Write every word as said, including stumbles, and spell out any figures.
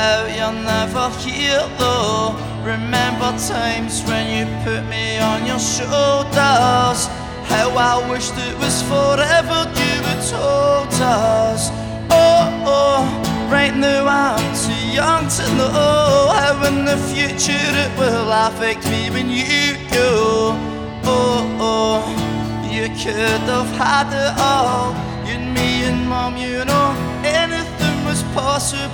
how you're never here though. Remember times when you put me on your shoulders, how I wished it was forever you had told us. Oh, oh, right now I'm too young to know how in the future it will affect me when you go. Oh, oh, you could have had it all, you and me and mom, you know, anything was possible.